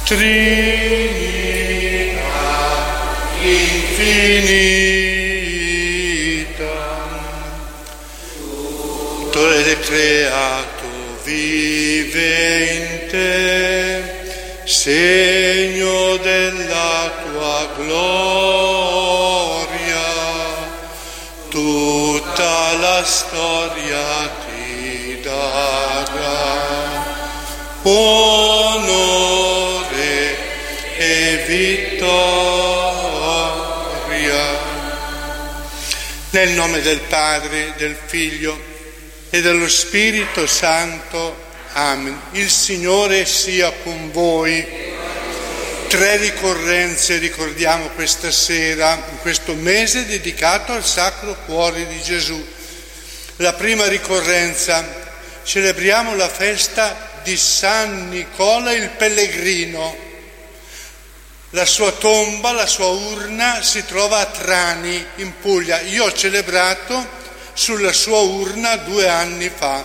Trinità infinita, tutto è creato vive in te, segno della tua gloria, tutta la storia ti darà onore e vittoria. Nel nome del Padre, del Figlio e dello Spirito Santo. Amen. Il Signore sia con voi. 3 ricorrenze ricordiamo questa sera, in questo mese dedicato al Sacro Cuore di Gesù. La prima ricorrenza, celebriamo la festa di San Nicola il Pellegrino. La sua tomba, la sua urna si trova a Trani, in Puglia. Io ho celebrato sulla sua urna 2 anni fa.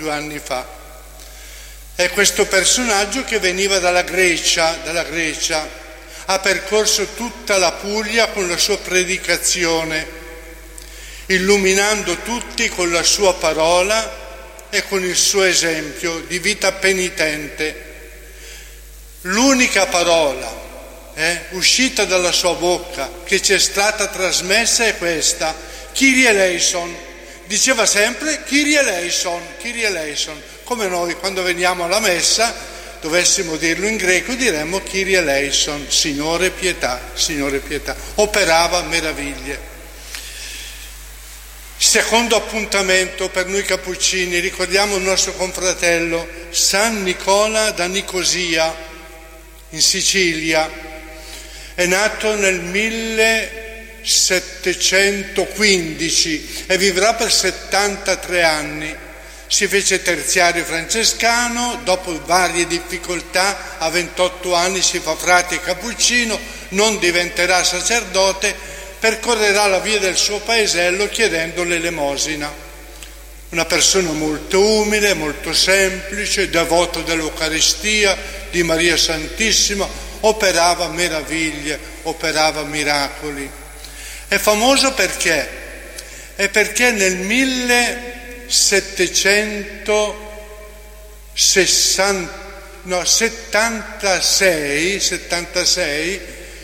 È questo personaggio che veniva dalla Grecia, ha percorso tutta la Puglia con la sua predicazione, illuminando tutti con la sua parola e con il suo esempio di vita penitente. L'unica parola uscita dalla sua bocca che ci è stata trasmessa è questa: Kyrie eleison. Diceva sempre Kyrie eleison, Kyrie eleison. Come noi quando veniamo alla messa dovessimo dirlo in greco, diremmo Kyrie eleison, Signore pietà, Signore pietà. Operava meraviglie. Secondo appuntamento per noi cappuccini, ricordiamo il nostro confratello San Nicola da Nicosia, in Sicilia. È nato nel 1715 e vivrà per 73 anni. Si fece terziario francescano, dopo varie difficoltà, a 28 anni si fa frate cappuccino, non diventerà sacerdote, percorrerà la via del suo paesello chiedendo l'elemosina. Una persona molto umile, molto semplice, devoto dell'Eucaristia, di Maria Santissima, operava meraviglie, operava miracoli. È famoso perché? È perché nel 76,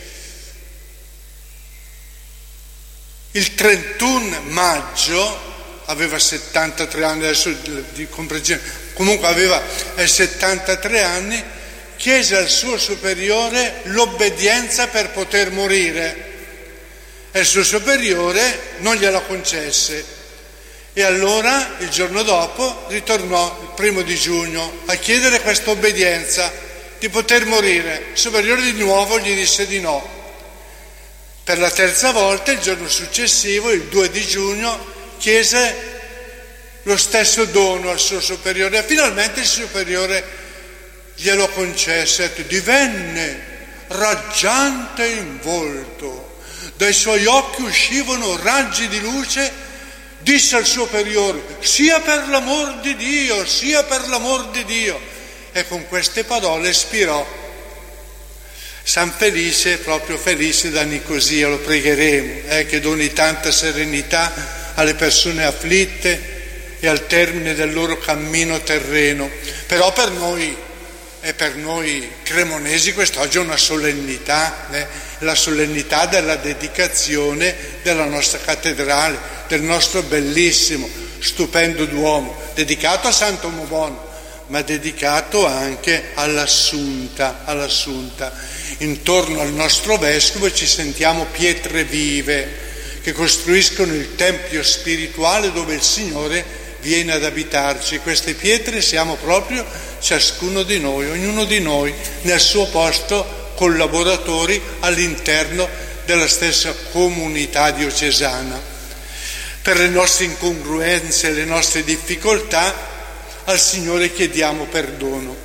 il 31 maggio, aveva 73 anni, adesso di comprensione, comunque aveva 73 anni, chiese al suo superiore l'obbedienza per poter morire e il suo superiore non gliela concesse. E allora il giorno dopo ritornò, il 1 giugno, a chiedere questa obbedienza di poter morire. Il superiore di nuovo gli disse di no. Per la terza volta, il giorno successivo, il 2 di giugno, chiese lo stesso dono al suo superiore e finalmente il superiore glielo concesse. Divenne raggiante in volto, dai suoi occhi uscivano raggi di luce. Disse al superiore: sia per l'amor di Dio, sia per l'amor di Dio. E con queste parole spirò. San Felice, proprio Felice da Nicosia, lo pregheremo, che doni tanta serenità alle persone afflitte e al termine del loro cammino terreno. Però per noi cremonesi quest'oggi è una solennità, la solennità della dedicazione della nostra cattedrale, del nostro bellissimo, stupendo Duomo, dedicato a Santo Mobono, ma dedicato anche all'Assunta. Intorno al nostro vescovo ci sentiamo pietre vive che costruiscono il tempio spirituale dove il Signore viene ad abitarci. Queste pietre siamo proprio ciascuno di noi, ognuno di noi nel suo posto, collaboratori all'interno della stessa comunità diocesana. Per le nostre incongruenze, le nostre difficoltà, al Signore chiediamo perdono.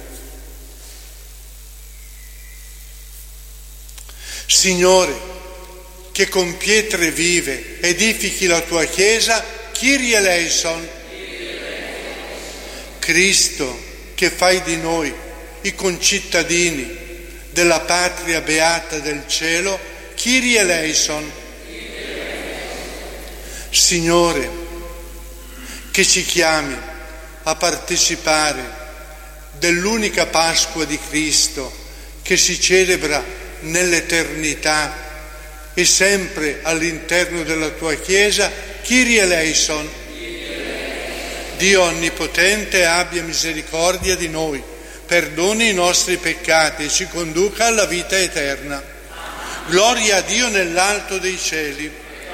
Signore, che con pietre vive edifichi la tua Chiesa, Kyrie eleison. Cristo, che fai di noi i concittadini della patria beata del cielo, Kyrie eleison. Signore, che ci chiami a partecipare dell'unica Pasqua di Cristo che si celebra nell'eternità e sempre all'interno della tua Chiesa, Kyrie eleison. Dio Onnipotente abbia misericordia di noi, perdoni i nostri peccati e ci conduca alla vita eterna. Gloria a Dio nell'alto dei cieli.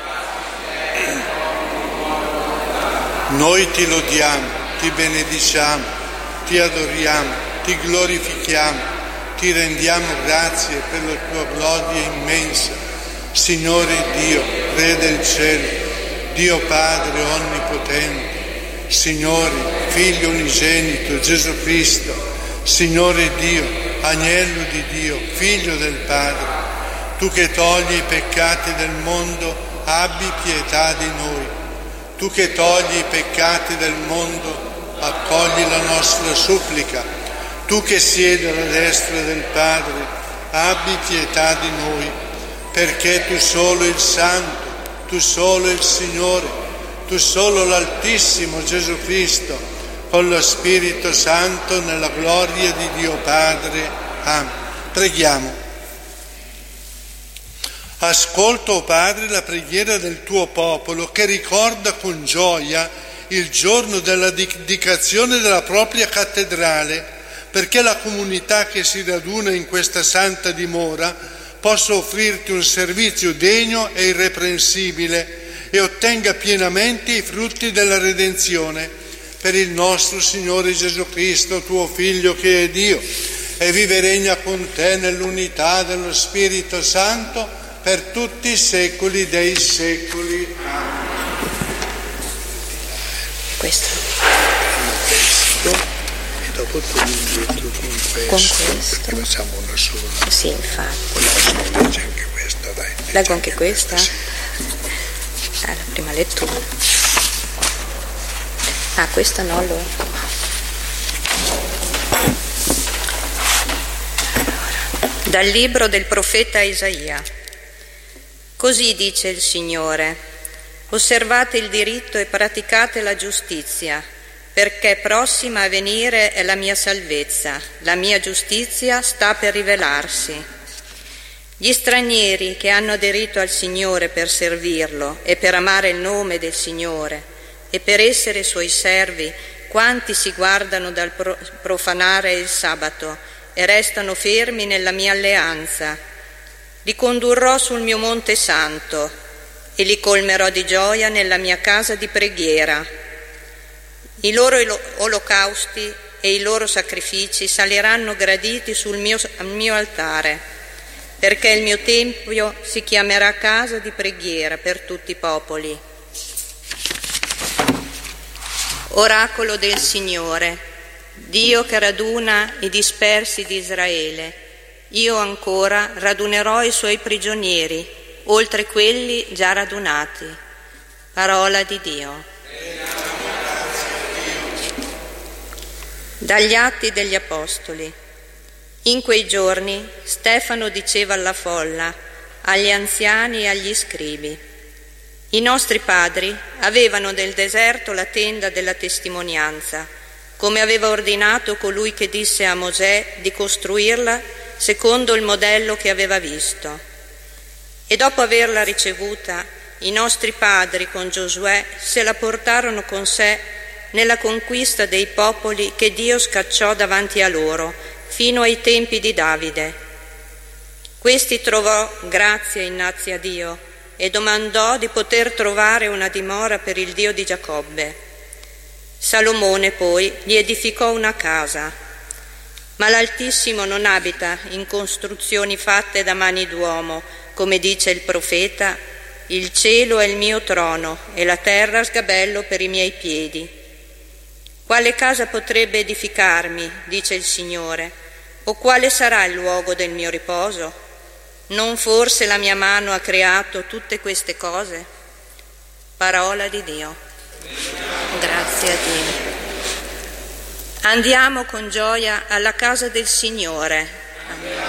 Noi ti lodiamo, ti benediciamo, ti adoriamo, ti glorifichiamo, ti rendiamo grazie per la tua gloria immensa. Signore Dio, Re del cielo, Dio Padre Onnipotente, Signore, Figlio unigenito, Gesù Cristo, Signore Dio, Agnello di Dio, Figlio del Padre, tu che togli i peccati del mondo, abbi pietà di noi. Tu che togli i peccati del mondo, accogli la nostra supplica. Tu che siedi alla destra del Padre, abbi pietà di noi, perché tu solo il Santo, tu solo il Signore, tu solo l'Altissimo Gesù Cristo, con lo Spirito Santo, nella gloria di Dio Padre. Amen. Preghiamo. Ascolta, o Padre, la preghiera del tuo popolo che ricorda con gioia il giorno della dedicazione della propria cattedrale, perché la comunità che si raduna in questa santa dimora possa offrirti un servizio degno e irreprensibile e ottenga pienamente i frutti della redenzione. Per il nostro Signore Gesù Cristo, tuo Figlio che è Dio, e vive e regna con te nell'unità dello Spirito Santo, per tutti i secoli dei secoli. Amen. Questo. E dopo tu indietro con questo. Perché facciamo una sola. Sì, infatti. Leggi anche questa, dai. Leggo anche questa? Sì. La prima lettura. Questa no, allora. Dal libro del profeta Isaia. Così dice il Signore: osservate il diritto e praticate la giustizia, perché prossima a venire è la mia salvezza, la mia giustizia sta per rivelarsi. Gli stranieri che hanno aderito al Signore per servirlo e per amare il nome del Signore e per essere suoi servi, quanti si guardano dal profanare il sabato e restano fermi nella mia alleanza, li condurrò sul mio monte santo e li colmerò di gioia nella mia casa di preghiera. I loro olocausti e i loro sacrifici saliranno graditi sul mio altare, perché il mio tempio si chiamerà casa di preghiera per tutti i popoli. Oracolo del Signore, Dio che raduna i dispersi di Israele. Io ancora radunerò i suoi prigionieri, oltre quelli già radunati. Parola di Dio. Dagli Atti degli Apostoli. In quei giorni Stefano diceva alla folla, agli anziani e agli scribi: i nostri padri avevano nel deserto la tenda della testimonianza, come aveva ordinato colui che disse a Mosè di costruirla secondo il modello che aveva visto. E dopo averla ricevuta, i nostri padri con Giosuè se la portarono con sé nella conquista dei popoli che Dio scacciò davanti a loro, fino ai tempi di Davide. Questi trovò grazia innanzi a Dio e domandò di poter trovare una dimora per il Dio di Giacobbe. Salomone poi gli edificò una casa. Ma l'Altissimo non abita in costruzioni fatte da mani d'uomo, come dice il profeta: il cielo è il mio trono e la terra sgabello per i miei piedi. Quale casa potrebbe edificarmi, dice il Signore, o quale sarà il luogo del mio riposo? Non forse la mia mano ha creato tutte queste cose? Parola di Dio. Grazie a Dio. Andiamo con gioia alla casa del Signore. Amen.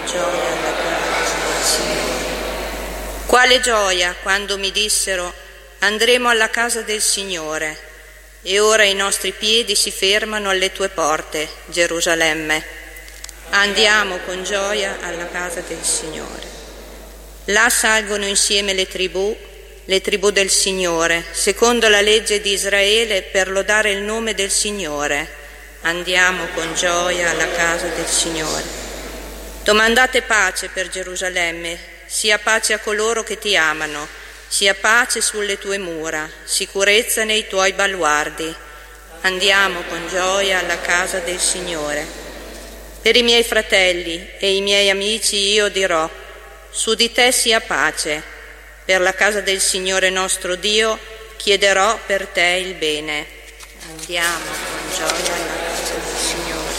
gioia alla casa del Signore. Quale gioia quando mi dissero: andremo alla casa del Signore. E ora i nostri piedi si fermano alle tue porte, Gerusalemme. Andiamo con gioia alla casa del Signore. Là salgono insieme le tribù del Signore, secondo la legge di Israele, per lodare il nome del Signore. Andiamo con gioia alla casa del Signore. Domandate pace per Gerusalemme, sia pace a coloro che ti amano, sia pace sulle tue mura, sicurezza nei tuoi baluardi. Andiamo con gioia alla casa del Signore. Per i miei fratelli e i miei amici io dirò: su di te sia pace. Per la casa del Signore nostro Dio chiederò per te il bene. Andiamo con gioia alla casa del Signore.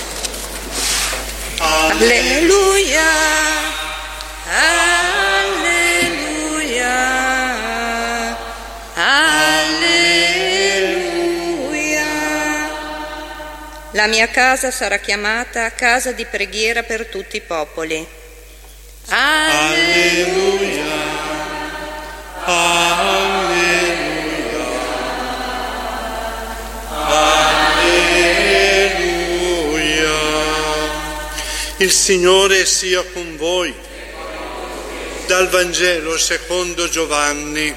Alleluia, alleluia, alleluia. La mia casa sarà chiamata casa di preghiera per tutti i popoli. Alleluia. Alleluia, alleluia. Il Signore sia con voi. Dal Vangelo secondo Giovanni.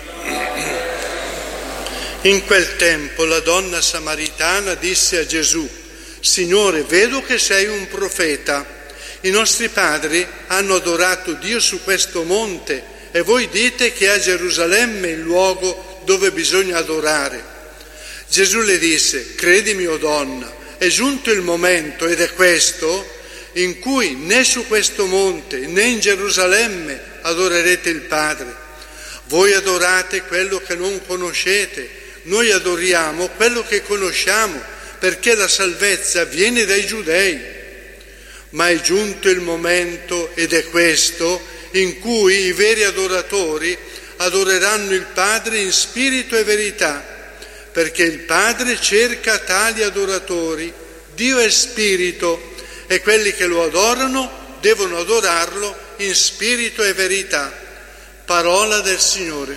In quel tempo la donna samaritana disse a Gesù: Signore, vedo che sei un profeta. I nostri padri hanno adorato Dio su questo monte e voi dite che a Gerusalemme è il luogo dove bisogna adorare. Gesù le disse: credimi, o donna, è giunto il momento, ed è questo, in cui né su questo monte né in Gerusalemme adorerete il Padre. Voi adorate quello che non conoscete, noi adoriamo quello che conosciamo, perché la salvezza viene dai Giudei. Ma è giunto il momento, ed è questo, in cui i veri adoratori adoreranno il Padre in spirito e verità, perché il Padre cerca tali adoratori. Dio è spirito e quelli che lo adorano devono adorarlo in spirito e verità. Parola del Signore.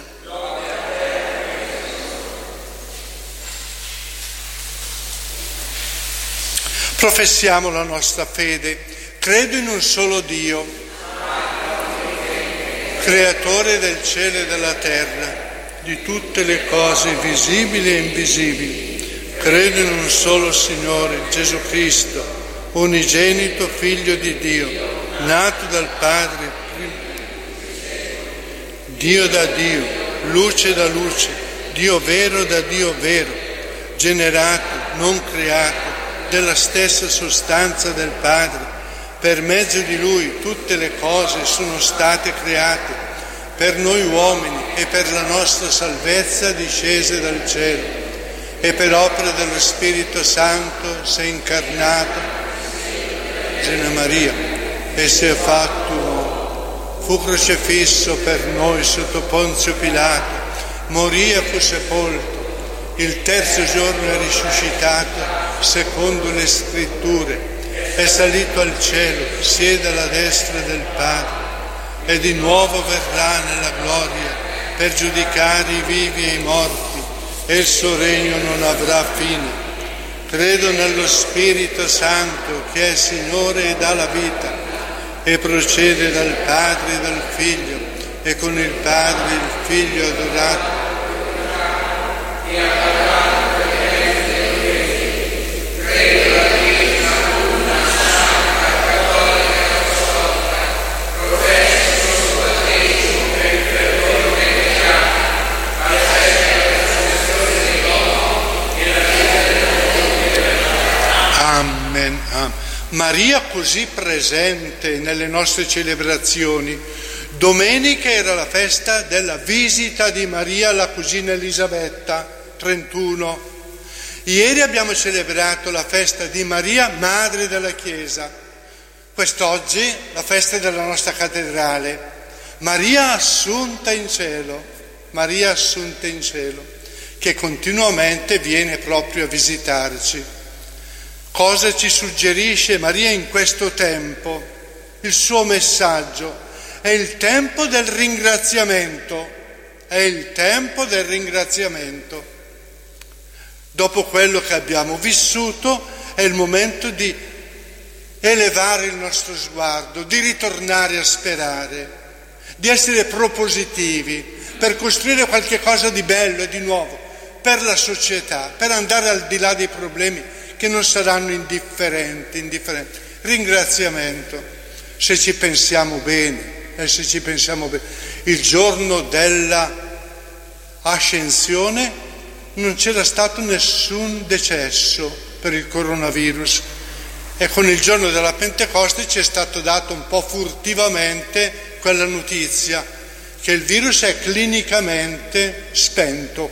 Professiamo la nostra fede. Credo in un solo Dio, creatore del cielo e della terra, di tutte le cose visibili e invisibili. Credo in un solo Signore, Gesù Cristo, unigenito Figlio di Dio, nato dal Padre, Dio da Dio, luce da luce, Dio vero da Dio vero, generato, non creato, della stessa sostanza del Padre. Per mezzo di Lui tutte le cose sono state create, per noi uomini e per la nostra salvezza discese dal cielo, e per opera dello Spirito Santo si è incarnato, Gena Maria, e si è fatto uomo. Fu crocifisso per noi sotto Ponzio Pilato, morì e fu sepolto, il terzo giorno è risuscitato secondo le Scritture, è salito al cielo, siede alla destra del Padre e di nuovo verrà nella gloria per giudicare i vivi e i morti, e il suo regno non avrà fine. Credo nello Spirito Santo che è Signore e dà la vita e procede dal Padre e dal Figlio, e con il Padre e il Figlio adorato. Amen. Maria così presente nelle nostre celebrazioni. Domenica era la festa della visita di Maria alla cugina Elisabetta, 31. Ieri abbiamo celebrato la festa di Maria, Madre della Chiesa. Quest'oggi la festa della nostra cattedrale. Maria assunta in cielo, Maria assunta in cielo, che continuamente viene proprio a visitarci. Cosa ci suggerisce Maria in questo tempo? il suo messaggio. È il tempo del ringraziamento, è il tempo del ringraziamento. Dopo quello che abbiamo vissuto è il momento di elevare il nostro sguardo, di ritornare a sperare, di essere propositivi per costruire qualche cosa di bello e di nuovo per la società, per andare al di là dei problemi che non saranno indifferenti. Ringraziamento, se ci pensiamo bene, il giorno della ascensione non c'era stato nessun decesso per il coronavirus e con il giorno della Pentecoste ci è stato dato un po' furtivamente quella notizia che il virus è clinicamente spento,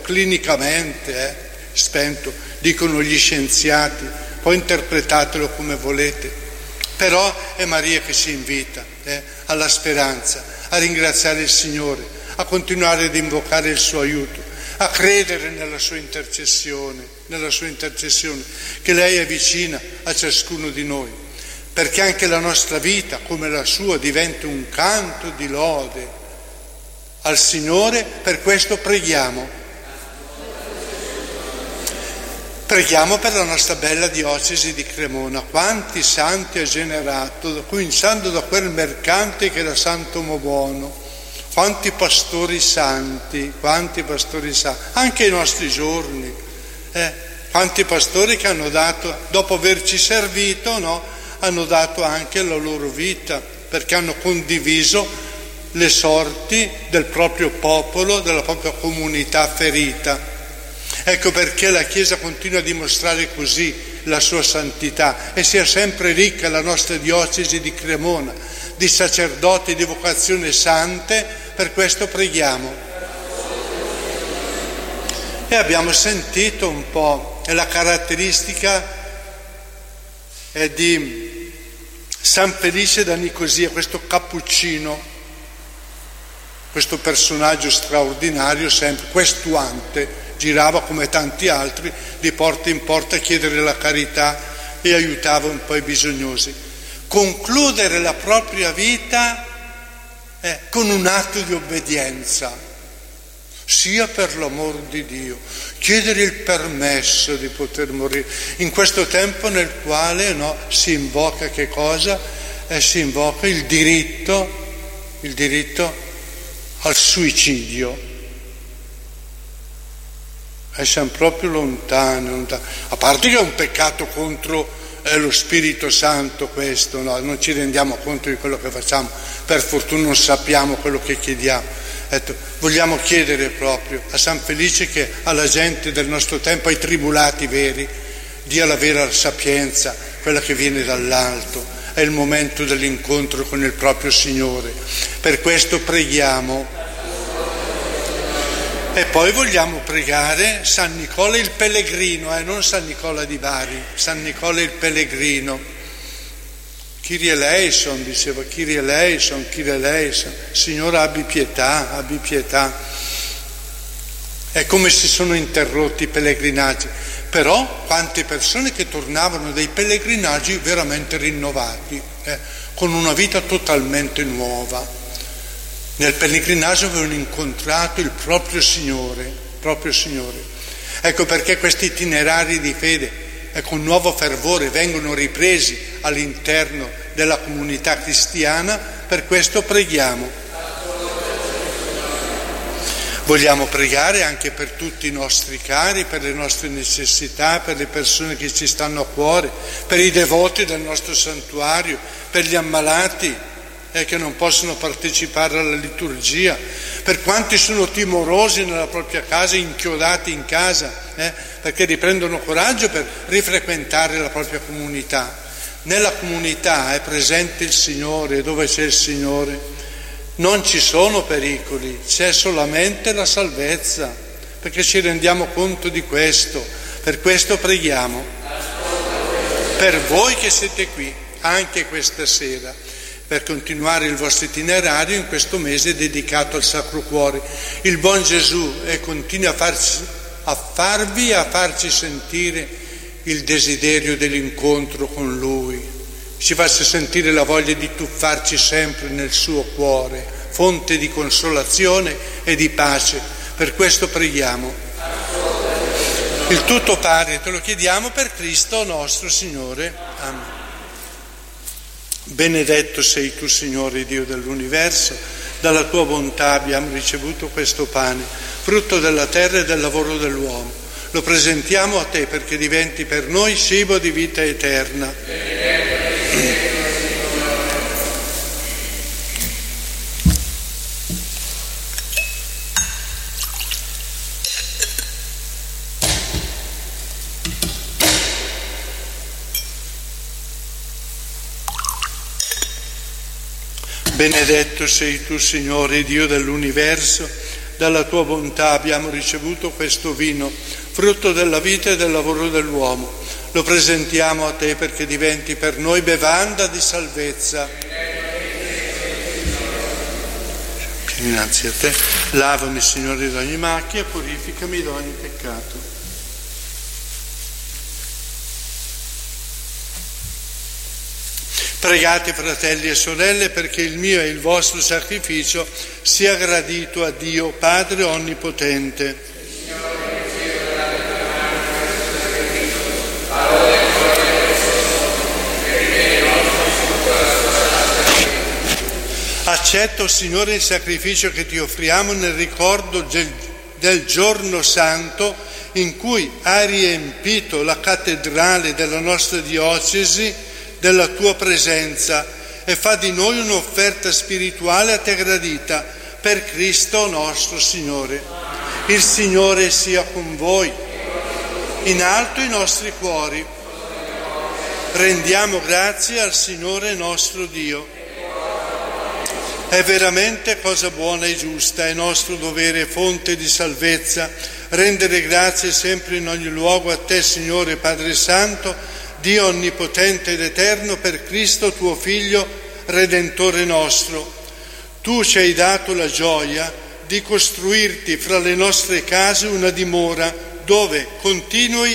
dicono gli scienziati, poi interpretatelo come volete, però è Maria che ci invita alla speranza, a ringraziare il Signore, a continuare ad invocare il suo aiuto, a credere nella sua intercessione, che lei è vicina a ciascuno di noi, perché anche la nostra vita, come la sua, diventa un canto di lode al Signore. Per questo preghiamo per la nostra bella diocesi di Cremona. Quanti santi ha generato, cominciando da quel mercante che era Santo Mobuono, quanti pastori santi, anche ai nostri giorni, quanti pastori che hanno dato, dopo averci servito, hanno dato anche la loro vita, perché hanno condiviso le sorti del proprio popolo, della propria comunità ferita. Ecco perché la Chiesa continua a dimostrare così la sua santità e sia sempre ricca la nostra diocesi di Cremona di sacerdoti di vocazione sante. Per questo preghiamo. E abbiamo sentito un po' la caratteristica di San Felice da Nicosia, questo cappuccino, questo personaggio straordinario, sempre questuante, girava come tanti altri di porta in porta a chiedere la carità e aiutava un po' i bisognosi. Concludere la propria vita con un atto di obbedienza, sia per l'amor di Dio, chiedere il permesso di poter morire in questo tempo nel quale si invoca che cosa? Si invoca il diritto al suicidio. E siamo proprio lontani, a parte che è un peccato contro lo Spirito Santo questo, non ci rendiamo conto di quello che facciamo, per fortuna non sappiamo quello che chiediamo. Vogliamo chiedere proprio a San Felice che alla gente del nostro tempo, ai tribulati veri, dia la vera sapienza, quella che viene dall'alto. È il momento dell'incontro con il proprio Signore. Per questo preghiamo. E poi vogliamo pregare San Nicola il Pellegrino, non San Nicola di Bari, San Nicola il Pellegrino. Kyrie eleison, diceva, Kyrie eleison, Signore abbi pietà. È come si sono interrotti i pellegrinaggi, però quante persone che tornavano dai pellegrinaggi veramente rinnovati, con una vita totalmente nuova. Nel pellegrinaggio avevano incontrato il proprio Signore. Ecco perché questi itinerari di fede con nuovo fervore vengono ripresi all'interno della comunità cristiana. Per questo preghiamo. Vogliamo pregare anche per tutti i nostri cari, per le nostre necessità, per le persone che ci stanno a cuore, per i devoti del nostro santuario, per gli ammalati che non possono partecipare alla liturgia, per quanti sono timorosi nella propria casa, inchiodati in casa, perché riprendono coraggio per rifrequentare la propria comunità. Nella comunità è presente il Signore, dove c'è il Signore non ci sono pericoli, c'è solamente la salvezza, perché ci rendiamo conto di questo. Per questo preghiamo per voi che siete qui anche questa sera, per continuare il vostro itinerario in questo mese dedicato al Sacro Cuore. Il buon Gesù continua a farci sentire il desiderio dell'incontro con Lui. ci faccia sentire la voglia di tuffarci sempre nel suo cuore, fonte di consolazione e di pace. Per questo preghiamo. Il tutto Padre, te lo chiediamo per Cristo nostro Signore. Amen. Benedetto sei tu, Signore Dio dell'universo, dalla tua bontà abbiamo ricevuto questo pane, frutto della terra e del lavoro dell'uomo. Lo presentiamo a te perché diventi per noi cibo di vita eterna. Benedetto sei tu, Signore Dio dell'universo, dalla tua bontà abbiamo ricevuto questo vino, frutto della vita e del lavoro dell'uomo. Lo presentiamo a te perché diventi per noi bevanda di salvezza. Innanzi a te, lavami, Signore, da ogni macchia e purificami da ogni peccato. Pregate, fratelli e sorelle, perché il mio e il vostro sacrificio sia gradito a Dio, Padre Onnipotente. Accetta, Signore, il sacrificio che ti offriamo nel ricordo del giorno santo in cui hai riempito la cattedrale della nostra diocesi della tua presenza e fa di noi un'offerta spirituale a te gradita per Cristo nostro Signore. Il Signore sia con voi. In alto i nostri cuori. Rendiamo grazie al Signore nostro Dio. È veramente cosa buona e giusta, è nostro dovere e fonte di salvezza rendere grazie sempre in ogni luogo a te, Signore Padre Santo, Dio onnipotente ed eterno, per Cristo tuo Figlio, Redentore nostro. Tu ci hai dato la gioia di costruirti fra le nostre case una dimora dove continui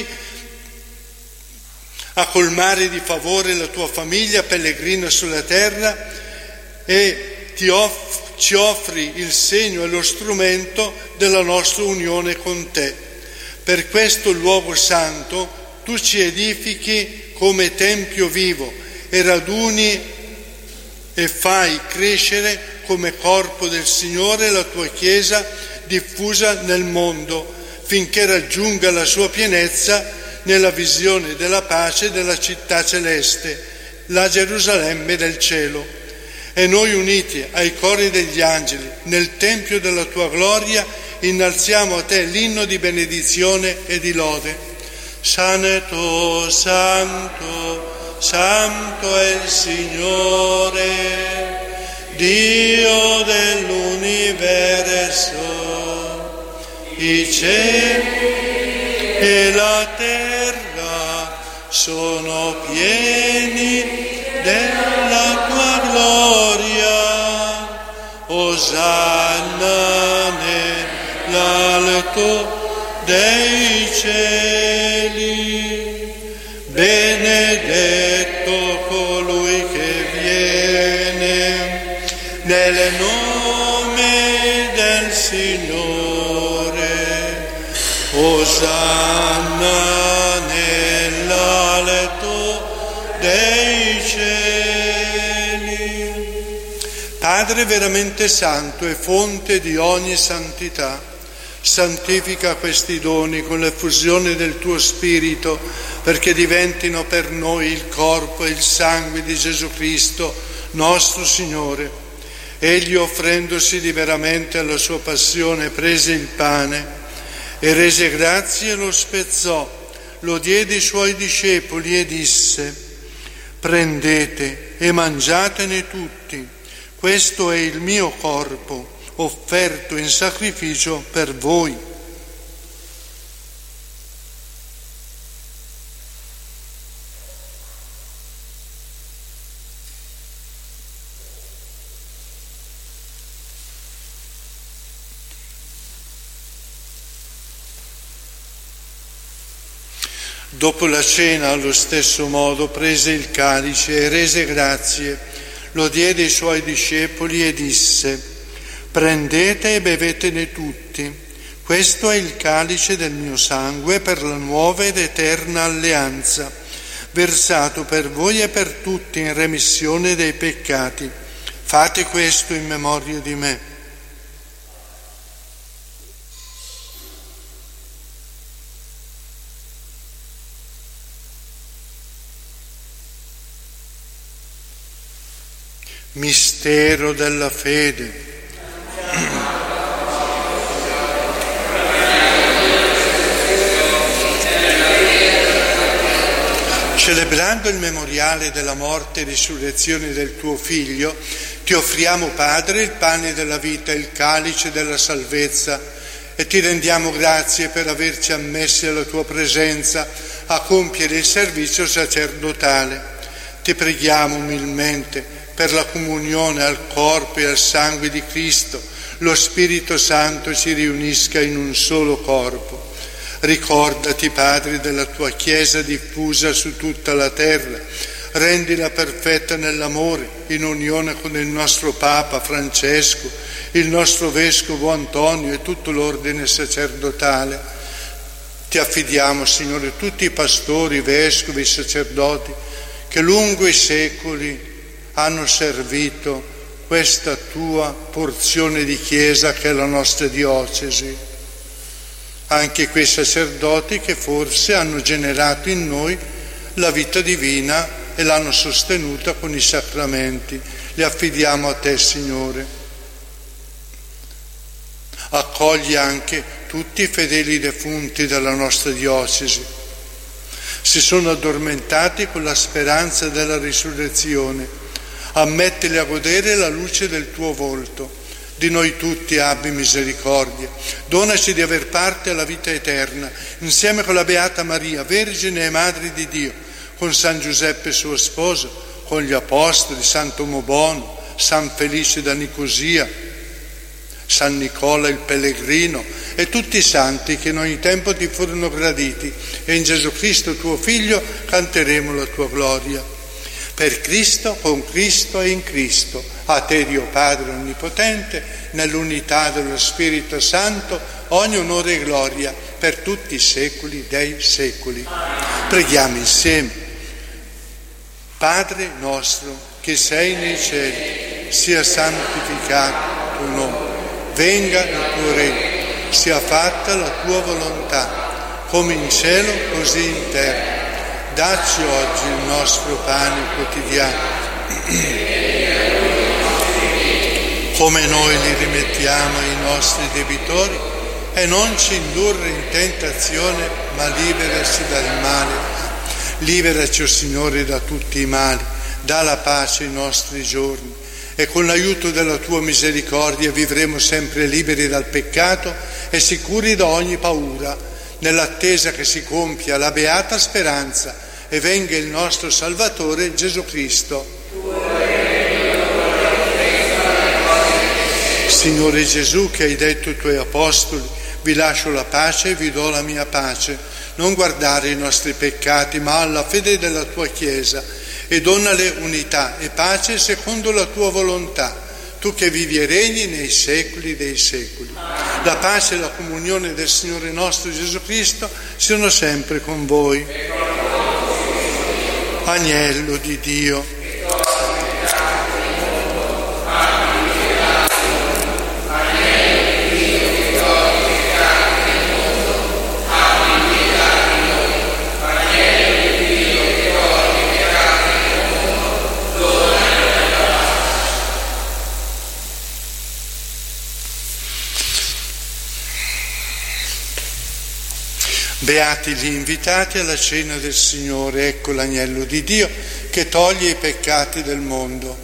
a colmare di favore la tua famiglia pellegrina sulla terra e ci offri il segno e lo strumento della nostra unione con te. Per questo luogo santo tu ci edifichi come tempio vivo e raduni e fai crescere come corpo del Signore la tua Chiesa diffusa nel mondo, finché raggiunga la sua pienezza nella visione della pace della città celeste, la Gerusalemme del cielo. E noi uniti ai cori degli angeli, nel tempio della tua gloria, innalziamo a te l'inno di benedizione e di lode. Santo, Santo, Santo è il Signore, Dio dell'universo. I cieli e la terra sono pieni della tua gloria. Osanna nell'alto dei cieli. Benedetto colui che viene nel nome del Signore. Osanna nell'alto dei cieli. Padre veramente santo e fonte di ogni santità, santifica questi doni con l'effusione del tuo Spirito, perché diventino per noi il corpo e il sangue di Gesù Cristo, nostro Signore. Egli, offrendosi liberamente alla sua passione, prese il pane e rese grazie e lo spezzò, lo diede ai suoi discepoli e disse: prendete e mangiatene tutti, questo è il mio corpo, offerto in sacrificio per voi. Dopo la cena, allo stesso modo, prese il calice e rese grazie, lo diede ai suoi discepoli e disse: «Prendete e bevetene tutti, questo è il calice del mio sangue per la nuova ed eterna alleanza, versato per voi e per tutti in remissione dei peccati. Fate questo in memoria di me». Mistero della fede. Celebrando il memoriale della morte e risurrezione del tuo Figlio, ti offriamo, Padre, il pane della vita e il calice della salvezza e ti rendiamo grazie per averci ammessi alla tua presenza a compiere il servizio sacerdotale. Ti preghiamo umilmente per la comunione al corpo e al sangue di Cristo, lo Spirito Santo ci riunisca in un solo corpo. Ricordati, Padre, della tua Chiesa diffusa su tutta la terra, rendila perfetta nell'amore, in unione con il nostro Papa Francesco, il nostro Vescovo Antonio e tutto l'ordine sacerdotale. Ti affidiamo, Signore, tutti i pastori, vescovi, sacerdoti, che lungo i secoli hanno servito questa tua porzione di Chiesa che è la nostra diocesi. Anche quei sacerdoti che forse hanno generato in noi la vita divina e l'hanno sostenuta con i sacramenti. Li affidiamo a te, Signore. Accogli anche tutti i fedeli defunti della nostra diocesi. Si sono addormentati con la speranza della risurrezione. Ammettili a godere la luce del tuo volto. Di noi tutti abbi misericordia. Donaci di aver parte alla vita eterna, insieme con la Beata Maria, Vergine e Madre di Dio, con San Giuseppe suo sposo, con gli Apostoli, San Tomobono, San Felice da Nicosia, San Nicola il Pellegrino e tutti i santi che in ogni tempo ti furono graditi, e in Gesù Cristo tuo Figlio canteremo la tua gloria. Per Cristo, con Cristo e in Cristo, a te Dio Padre Onnipotente, nell'unità dello Spirito Santo, ogni onore e gloria per tutti i secoli dei secoli. Preghiamo insieme. Padre nostro, che sei nei cieli, sia santificato il tuo nome, venga il tuo regno, sia fatta la tua volontà, come in cielo così in terra. Dacci oggi il nostro pane quotidiano, come noi li rimettiamo ai nostri debitori, e non ci indurre in tentazione, ma liberaci dal male. Liberaci, o Signore, da tutti i mali, dà la pace ai nostri giorni, e con l'aiuto della tua misericordia vivremo sempre liberi dal peccato e sicuri da ogni paura, nell'attesa che si compia la beata speranza e venga il nostro Salvatore Gesù Cristo. Signore Gesù, che hai detto ai tuoi apostoli: vi lascio la pace e vi do la mia pace, non guardare i nostri peccati ma alla fede della tua Chiesa, e donale unità e pace secondo la tua volontà, tu che vivi e regni nei secoli dei secoli. La pace e la comunione del Signore nostro Gesù Cristo siano sempre con voi. Agnello di Dio, beati gli invitati alla cena del Signore. Ecco l'agnello di Dio che toglie i peccati del mondo.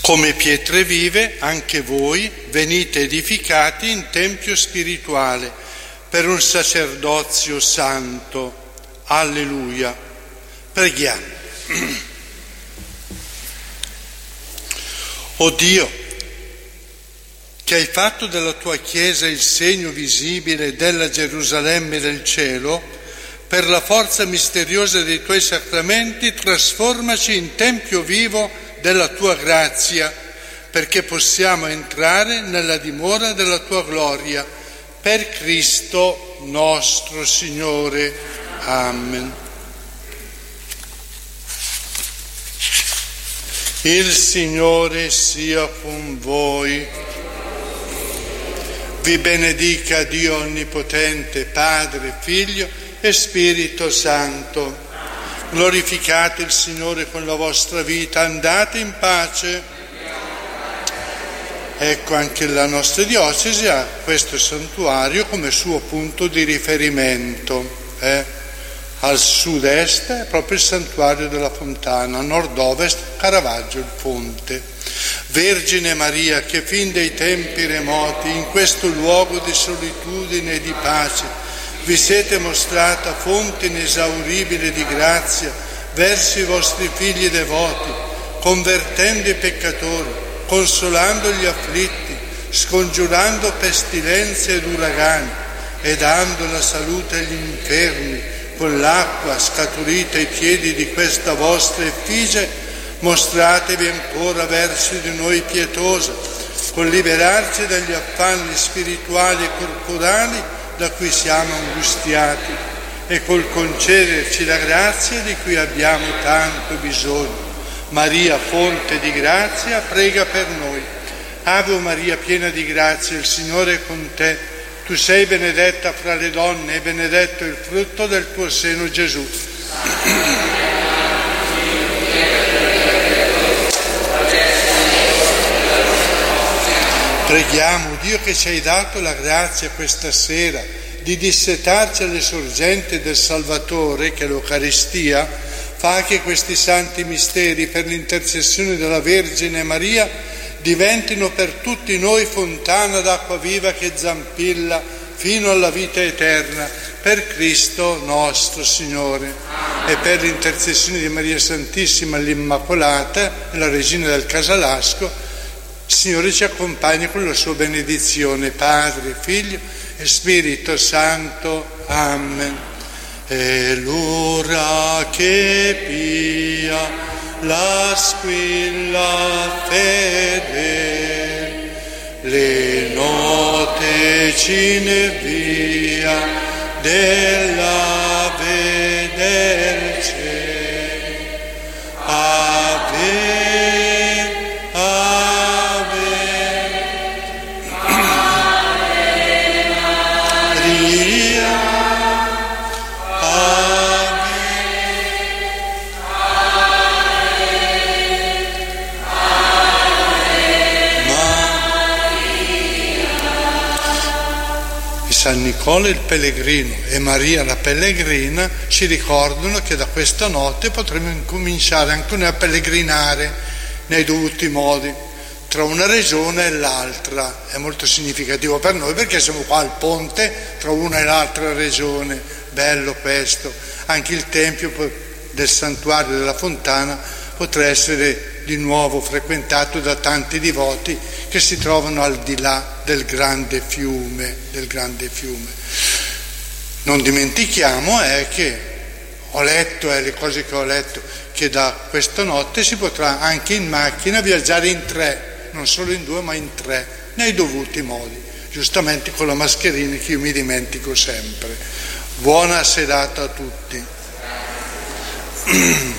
Come pietre vive, anche voi venite edificati in tempio spirituale per un sacerdozio santo. Alleluia. Preghiamo. O Dio, che hai fatto della tua Chiesa il segno visibile della Gerusalemme del cielo, per la forza misteriosa dei tuoi sacramenti trasformaci in tempio vivo della tua grazia, perché possiamo entrare nella dimora della tua gloria. Per Cristo nostro Signore. Amen. Il Signore sia con voi. Vi benedica Dio Onnipotente, Padre, Figlio e Spirito Santo. Glorificate il Signore con la vostra vita, andate in pace. Ecco, anche la nostra diocesi ha questo santuario come suo punto di riferimento. Al sud-est è proprio il santuario della Fontana, a nord-ovest Caravaggio il Fonte. Vergine Maria, che fin dai tempi remoti in questo luogo di solitudine e di pace vi siete mostrata fonte inesauribile di grazia verso i vostri figli devoti, convertendo i peccatori, consolando gli afflitti, scongiurando pestilenze ed uragani e dando la salute agli infermi con l'acqua scaturita ai piedi di questa vostra effigie, mostratevi ancora verso di noi pietosa, col liberarci dagli affanni spirituali e corporali da cui siamo angustiati e col concederci la grazia di cui abbiamo tanto bisogno. Maria, fonte di grazia, prega per noi. Ave Maria, piena di grazia, il Signore è con te. Tu sei benedetta fra le donne e benedetto il frutto del tuo seno, Gesù. Preghiamo Dio, che ci hai dato la grazia questa sera di dissetarci alle sorgenti del Salvatore, che l'Eucaristia fa che questi santi misteri, per l'intercessione della Vergine Maria, diventino per tutti noi fontana d'acqua viva che zampilla fino alla vita eterna. Per Cristo nostro Signore. E per l'intercessione di Maria Santissima, l'Immacolata, la Regina del Casalasco, il Signore ci accompagna con la sua benedizione, Padre, Figlio e Spirito Santo. Amen. E l'ora che pia la squilla fedele, le note cinevia dell'Ave del cielo. Ave, San Nicola il pellegrino e Maria la pellegrina ci ricordano che da questa notte potremo incominciare anche noi a pellegrinare nei dovuti modi tra una regione e l'altra. È molto significativo per noi perché siamo qua al ponte tra una e l'altra regione. Bello questo. Anche il tempio del santuario della Fontana potrà essere di nuovo frequentato da tanti devoti che si trovano al di là del grande fiume. Non dimentichiamo che ho letto, le cose che ho letto, che da questa notte si potrà anche in macchina viaggiare in 3, non solo in 2 ma in 3, nei dovuti modi, giustamente con la mascherina che io mi dimentico sempre. Buona serata a tutti.